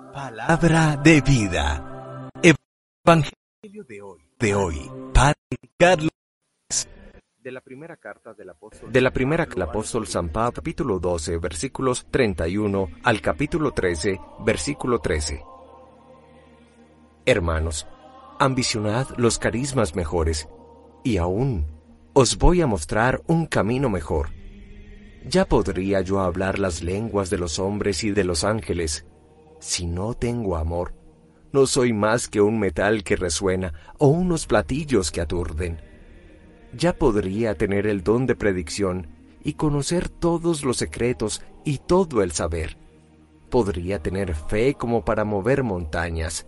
Palabra de vida. Evangelio de hoy. Padre Carlos. De la primera carta del apóstol San Pablo, capítulo 12, versículos 31 al capítulo 13, versículo 13. Hermanos, ambicionad los carismas mejores, y aún os voy a mostrar un camino mejor. Ya podría yo hablar las lenguas de los hombres y de los ángeles. Si no tengo amor, no soy más que un metal que resuena o unos platillos que aturden. Ya podría tener el don de predicción y conocer todos los secretos y todo el saber. Podría tener fe como para mover montañas.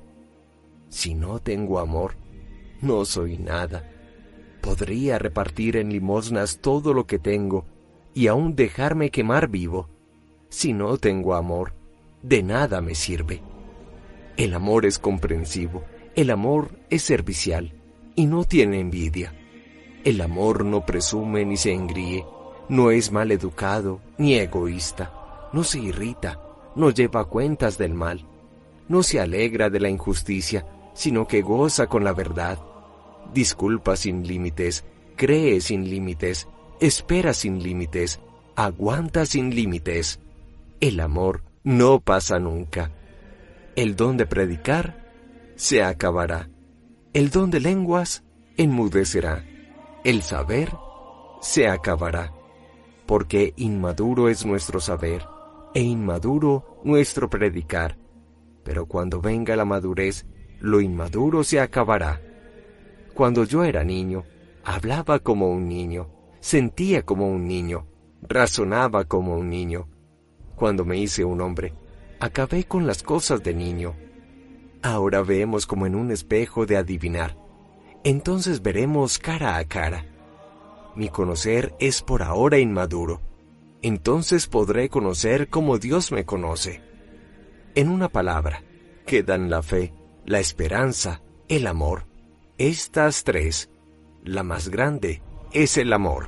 Si no tengo amor, no soy nada. Podría repartir en limosnas todo lo que tengo y aún dejarme quemar vivo. Si no tengo amor, de nada me sirve. El amor es comprensivo, el amor es servicial y no tiene envidia. El amor no presume ni se engríe, no es mal educado ni egoísta, no se irrita, no lleva cuentas del mal, no se alegra de la injusticia, sino que goza con la verdad. Disculpa sin límites, cree sin límites, espera sin límites, aguanta sin límites. El amor no pasa nunca. El don de predicar se acabará. El don de lenguas enmudecerá. El saber se acabará, porque inmaduro es nuestro saber, e inmaduro nuestro predicar. Pero cuando venga la madurez, lo inmaduro se acabará. Cuando yo era niño, hablaba como un niño, sentía como un niño, razonaba como un niño. Cuando me hice un hombre, acabé con las cosas de niño. Ahora vemos como en un espejo de adivinar. Entonces veremos cara a cara. Mi conocer es por ahora inmaduro. Entonces podré conocer como Dios me conoce. En una palabra, quedan la fe, la esperanza, el amor. Estas tres, la más grande, es el amor.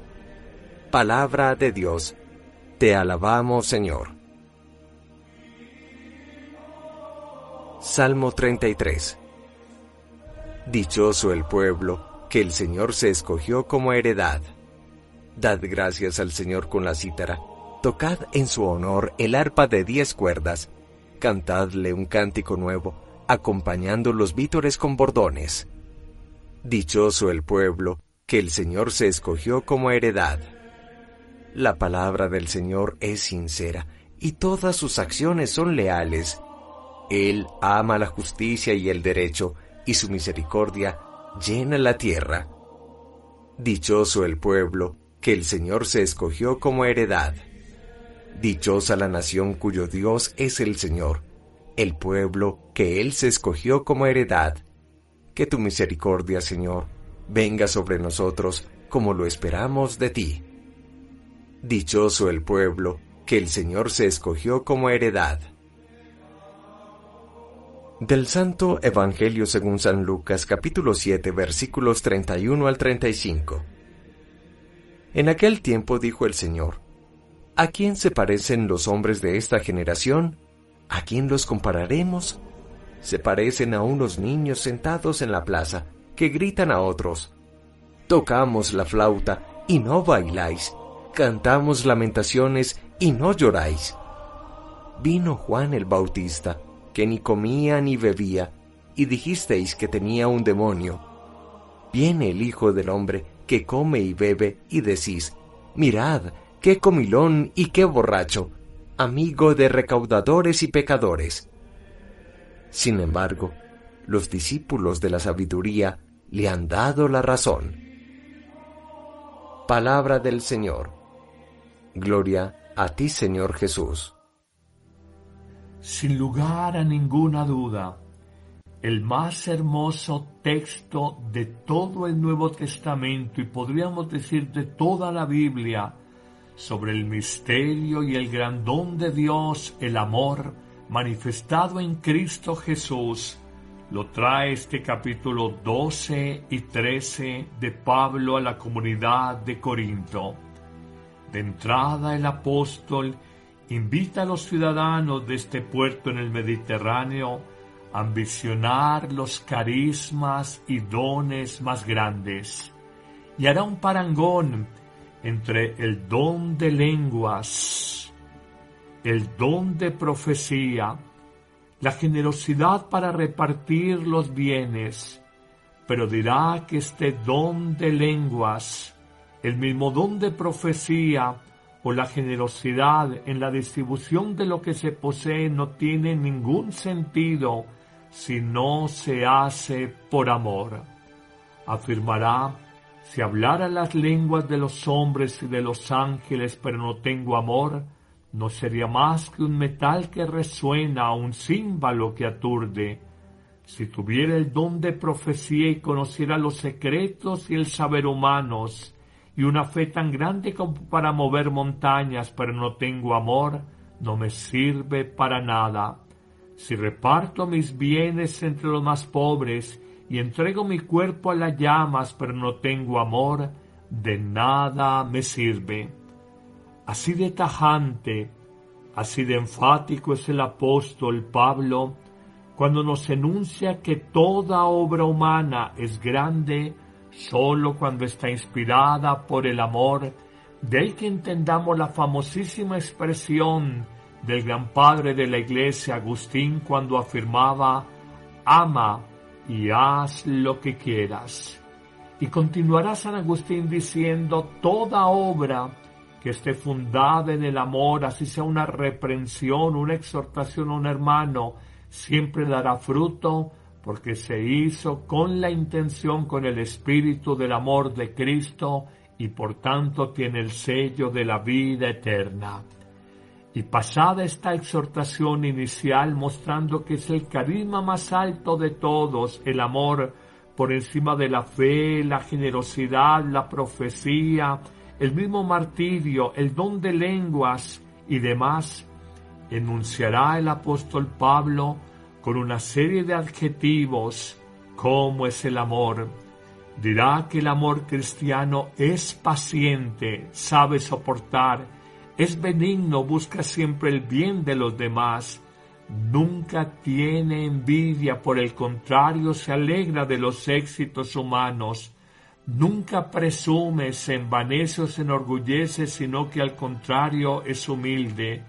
Palabra de Dios. Te alabamos, Señor. Salmo 33. Dichoso el pueblo que el Señor se escogió como heredad. Dad gracias al Señor con la cítara, tocad en su honor el arpa de 10 cuerdas, cantadle un cántico nuevo, acompañando los vítores con bordones. Dichoso el pueblo que el Señor se escogió como heredad. La palabra del Señor es sincera, y todas sus acciones son leales. Él ama la justicia y el derecho, y su misericordia llena la tierra. Dichoso el pueblo que el Señor se escogió como heredad. Dichosa la nación cuyo Dios es el Señor, el pueblo que Él se escogió como heredad. Que tu misericordia, Señor, venga sobre nosotros como lo esperamos de ti. Dichoso el pueblo que el Señor se escogió como heredad. Del Santo Evangelio según San Lucas, capítulo 7, versículos 31 al 35. En aquel tiempo dijo el Señor: ¿A quién se parecen los hombres de esta generación? ¿A quién los compararemos? Se parecen a unos niños sentados en la plaza, que gritan a otros: tocamos la flauta y no bailáis, cantamos lamentaciones y no lloráis. Vino Juan el Bautista, que ni comía ni bebía, y dijisteis que tenía un demonio. Viene el Hijo del Hombre, que come y bebe, y decís: mirad, qué comilón y qué borracho, amigo de recaudadores y pecadores. Sin embargo, los discípulos de la sabiduría le han dado la razón. Palabra del Señor. Gloria a ti, Señor Jesús. Sin lugar a ninguna duda, el más hermoso texto de todo el Nuevo Testamento, y podríamos decir de toda la Biblia, sobre el misterio y el gran don de Dios, el amor, manifestado en Cristo Jesús, lo trae este capítulo 12 y 13 de Pablo a la comunidad de Corinto. De entrada el apóstol invita a los ciudadanos de este puerto en el Mediterráneo a ambicionar los carismas y dones más grandes, y hará un parangón entre el don de lenguas, el don de profecía, la generosidad para repartir los bienes, pero dirá que este don de lenguas, el mismo don de profecía o la generosidad en la distribución de lo que se posee no tiene ningún sentido si no se hace por amor. Afirmará: si hablara las lenguas de los hombres y de los ángeles, pero no tengo amor, no sería más que un metal que resuena, un címbalo que aturde. Si tuviera el don de profecía y conociera los secretos y el saber humanos, y una fe tan grande como para mover montañas, pero no tengo amor, no me sirve para nada. Si reparto mis bienes entre los más pobres, y entrego mi cuerpo a las llamas, pero no tengo amor, de nada me sirve. Así de tajante, así de enfático es el apóstol Pablo cuando nos enuncia que toda obra humana es grande sólo cuando está inspirada por el amor. De ahí que entendamos la famosísima expresión del gran padre de la Iglesia, Agustín, cuando afirmaba: ama y haz lo que quieras. Y continuará San Agustín diciendo: toda obra que esté fundada en el amor, así sea una reprensión, una exhortación a un hermano, siempre dará fruto, porque se hizo con la intención, con el espíritu del amor de Cristo, y por tanto tiene el sello de la vida eterna. Y pasada esta exhortación inicial, mostrando que es el carisma más alto de todos, el amor, por encima de la fe, la generosidad, la profecía, el mismo martirio, el don de lenguas y demás, enunciará el apóstol Pablo con una serie de adjetivos cómo es el amor. Dirá que el amor cristiano es paciente, sabe soportar, es benigno, busca siempre el bien de los demás, nunca tiene envidia, por el contrario se alegra de los éxitos humanos, nunca presume, se envanece o se enorgullece, sino que al contrario es humilde,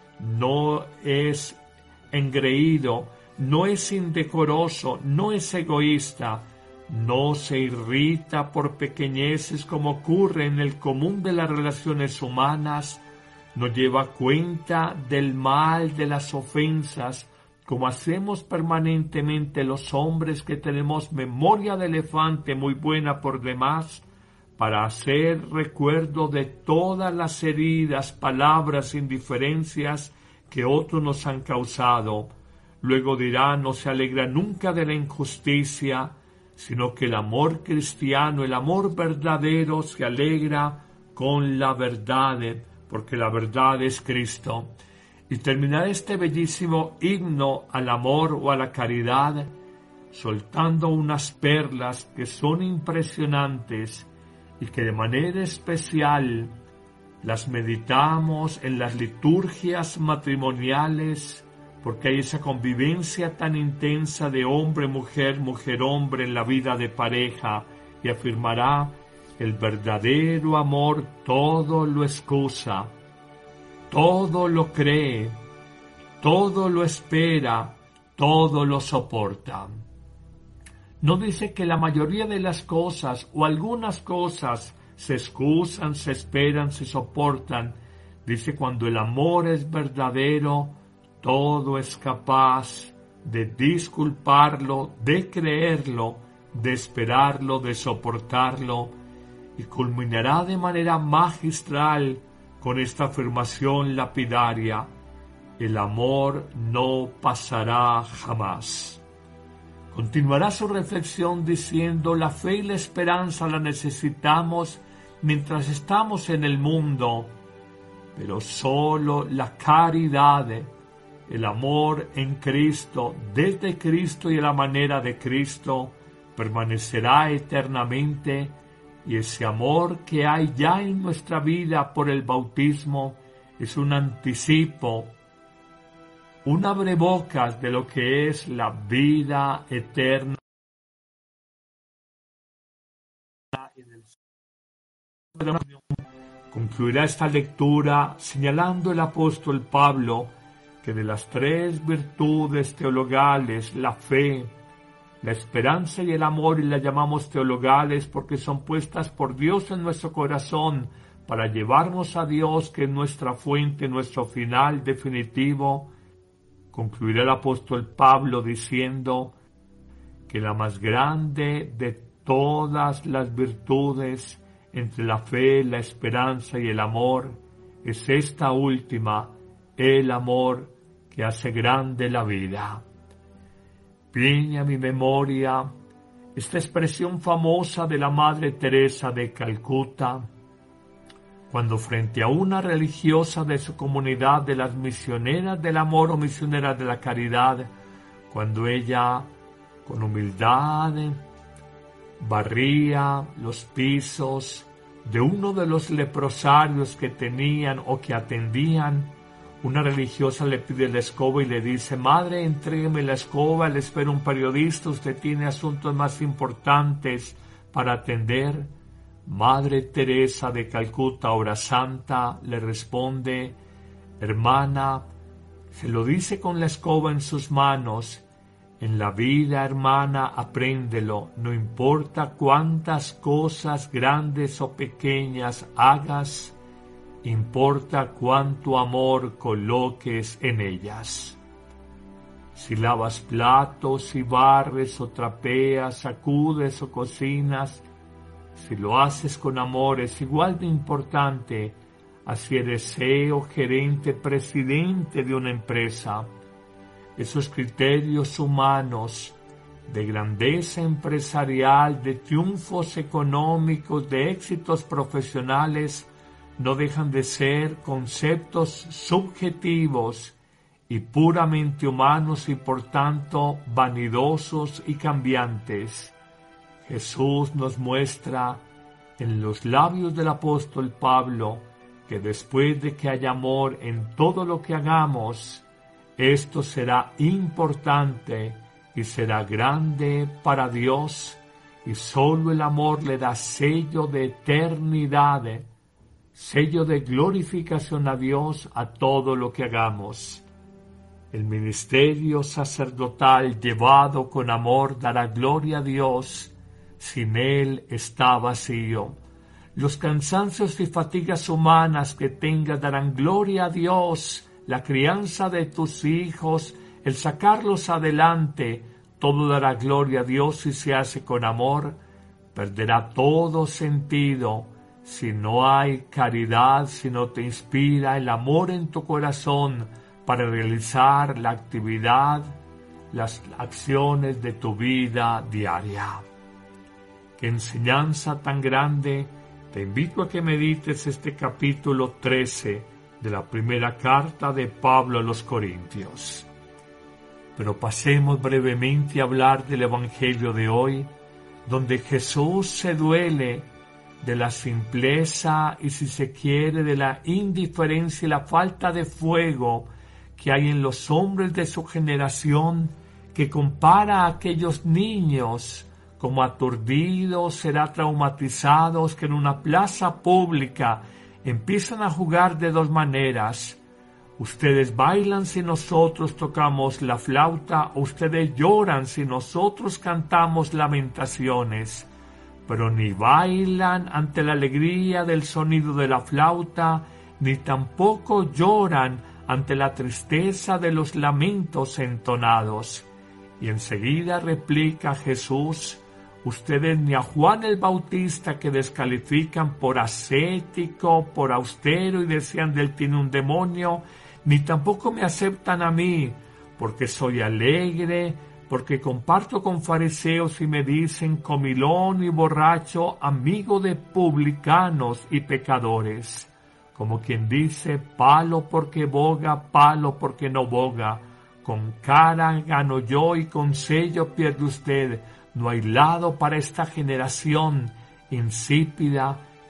no es engreído, no es indecoroso, no es egoísta, no se irrita por pequeñeces como ocurre en el común de las relaciones humanas, no lleva cuenta del mal, de las ofensas, como hacemos permanentemente los hombres que tenemos memoria de elefante muy buena por demás, para hacer recuerdo de todas las heridas, palabras, indiferencias que otros nos han causado. Luego dirá: no se alegra nunca de la injusticia, sino que el amor cristiano, el amor verdadero, se alegra con la verdad, porque la verdad es Cristo. Y terminar este bellísimo himno al amor o a la caridad soltando unas perlas que son impresionantes y que de manera especial las meditamos en las liturgias matrimoniales, porque hay esa convivencia tan intensa de hombre-mujer, mujer-hombre en la vida de pareja, y afirmará: el verdadero amor todo lo excusa, todo lo cree, todo lo espera, todo lo soporta. No dice que la mayoría de las cosas o algunas cosas se excusan, se esperan, se soportan. Dice: cuando el amor es verdadero, todo es capaz de disculparlo, de creerlo, de esperarlo, de soportarlo, y culminará de manera magistral con esta afirmación lapidaria: el amor no pasará jamás. Continuará su reflexión diciendo: la fe y la esperanza la necesitamos mientras estamos en el mundo, pero solo la caridad, el amor en Cristo, desde Cristo y a la manera de Cristo, permanecerá eternamente, y ese amor que hay ya en nuestra vida por el bautismo es un anticipo, un abrebocas de lo que es la vida eterna en el cielo. Concluirá esta lectura señalando el apóstol Pablo que de las tres virtudes teologales, la fe, la esperanza y el amor, y las llamamos teologales porque son puestas por Dios en nuestro corazón para llevarnos a Dios, que es nuestra fuente, nuestro final definitivo. Concluirá el apóstol Pablo diciendo que la más grande de todas las virtudes, entre la fe, la esperanza y el amor, es esta última, el amor, que hace grande la vida. Viene a mi memoria esta expresión famosa de la Madre Teresa de Calcuta, cuando frente a una religiosa de su comunidad de las misioneras del amor o misioneras de la caridad, cuando ella, con humildad, barría los pisos de uno de los leprosarios que tenían o que atendían, una religiosa le pide la escoba y le dice: Madre, entrégueme la escoba, le espera un periodista, usted tiene asuntos más importantes para atender. Madre Teresa de Calcuta, hora santa, le responde: hermana, se lo dice con la escoba en sus manos, en la vida, hermana, apréndelo, no importa cuántas cosas grandes o pequeñas hagas, importa cuánto amor coloques en ellas. Si lavas platos, si barres o trapeas, sacudes o cocinas, si lo haces con amor es igual de importante a si eres CEO, gerente, presidente de una empresa. Esos criterios humanos de grandeza empresarial, de triunfos económicos, de éxitos profesionales, no dejan de ser conceptos subjetivos y puramente humanos y por tanto vanidosos y cambiantes. Jesús nos muestra en los labios del apóstol Pablo que después de que haya amor en todo lo que hagamos, esto será importante y será grande para Dios, y sólo el amor le da sello de eternidad, sello de glorificación a Dios a todo lo que hagamos. El ministerio sacerdotal llevado con amor dará gloria a Dios, sin él está vacío. Los cansancios y fatigas humanas que tengas darán gloria a Dios. La crianza de tus hijos, el sacarlos adelante, todo dará gloria a Dios si se hace con amor. Perderá todo sentido si no hay caridad, si no te inspira el amor en tu corazón para realizar la actividad, las acciones de tu vida diaria. ¡Qué enseñanza tan grande! Te invito a que medites este capítulo 13 de la primera carta de Pablo a los Corintios. Pero pasemos brevemente a hablar del Evangelio de hoy, donde Jesús se duele de la simpleza y, si se quiere, de la indiferencia y la falta de fuego que hay en los hombres de su generación, que compara a aquellos niños como aturdidos, será traumatizados, que en una plaza pública empiezan a jugar de dos maneras. Ustedes bailan si nosotros tocamos la flauta, o ustedes lloran si nosotros cantamos lamentaciones. Pero ni bailan ante la alegría del sonido de la flauta, ni tampoco lloran ante la tristeza de los lamentos entonados. Y enseguida replica Jesús: ustedes ni a Juan el Bautista, que descalifican por ascético, por austero y decían de él tiene un demonio, ni tampoco me aceptan a mí, porque soy alegre, porque comparto con fariseos y me dicen comilón y borracho, amigo de publicanos y pecadores. Como quien dice, palo porque boga, palo porque no boga. Con cara gano yo y con sello pierde usted. No hay lado para esta generación insípida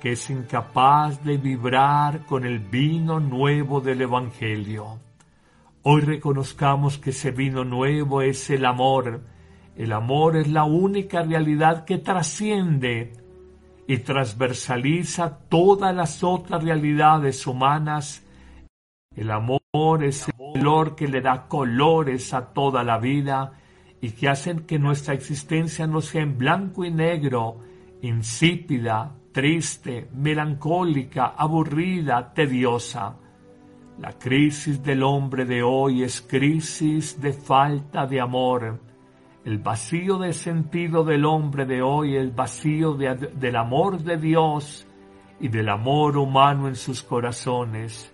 que es incapaz de vibrar con el vino nuevo del Evangelio. Hoy reconozcamos que ese vino nuevo es el amor. El amor es la única realidad que trasciende y transversaliza todas las otras realidades humanas. El amor es el color que le da colores a toda la vida y que hacen que nuestra existencia no sea en blanco y negro, insípida, triste, melancólica, aburrida, tediosa. La crisis del hombre de hoy es crisis de falta de amor. El vacío de sentido del hombre de hoy es vacío del amor de Dios y del amor humano en sus corazones.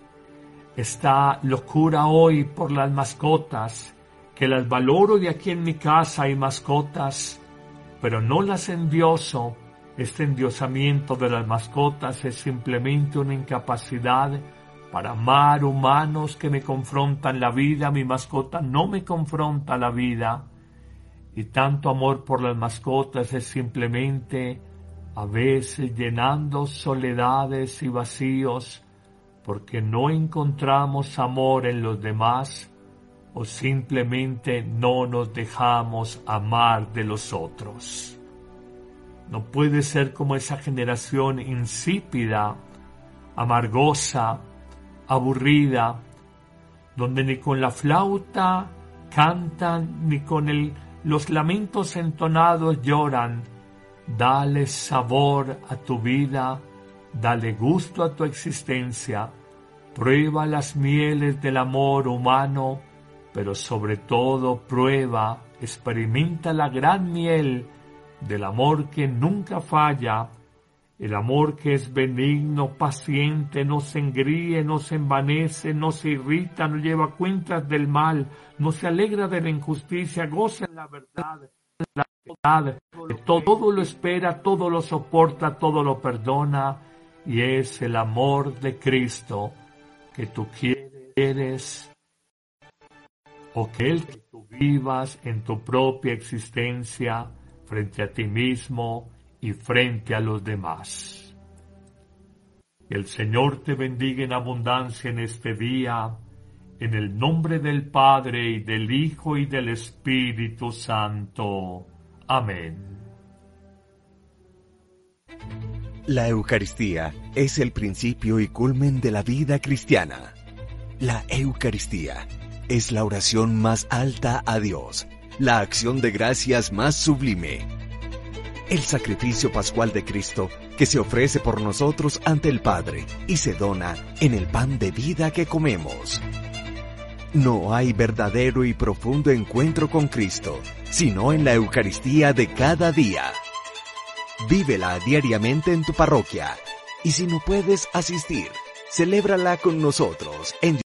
Esta locura hoy por las mascotas, que las valoro y aquí en mi casa hay mascotas, pero no las endioso. Este endiosamiento de las mascotas es simplemente una incapacidad para amar humanos que me confrontan la vida. Mi mascota no me confronta la vida. Y tanto amor por las mascotas es simplemente a veces llenando soledades y vacíos porque no encontramos amor en los demás o simplemente no nos dejamos amar de los otros. No puede ser como esa generación insípida, amargosa, aburrida, donde ni con la flauta cantan, ni con los lamentos entonados lloran. Dale sabor a tu vida, dale gusto a tu existencia, prueba las mieles del amor humano, pero sobre todo prueba, experimenta la gran miel del amor que nunca falla, el amor que es benigno, paciente, no se engríe, no se envanece, no se irrita, no lleva cuentas del mal, no se alegra de la injusticia, goza en la verdad, todo lo espera, todo lo soporta, todo lo perdona, y es el amor de Cristo que tú quieres, o que Él que tú vivas en tu propia existencia, frente a ti mismo y frente a los demás. Que el Señor te bendiga en abundancia en este día, en el nombre del Padre, y del Hijo, y del Espíritu Santo. Amén. La Eucaristía es el principio y culmen de la vida cristiana. La Eucaristía es la oración más alta a Dios, la acción de gracias más sublime, el sacrificio pascual de Cristo que se ofrece por nosotros ante el Padre y se dona en el pan de vida que comemos. No hay verdadero y profundo encuentro con Cristo, sino en la Eucaristía de cada día. Vívela diariamente en tu parroquia, y si no puedes asistir, celébrala con nosotros en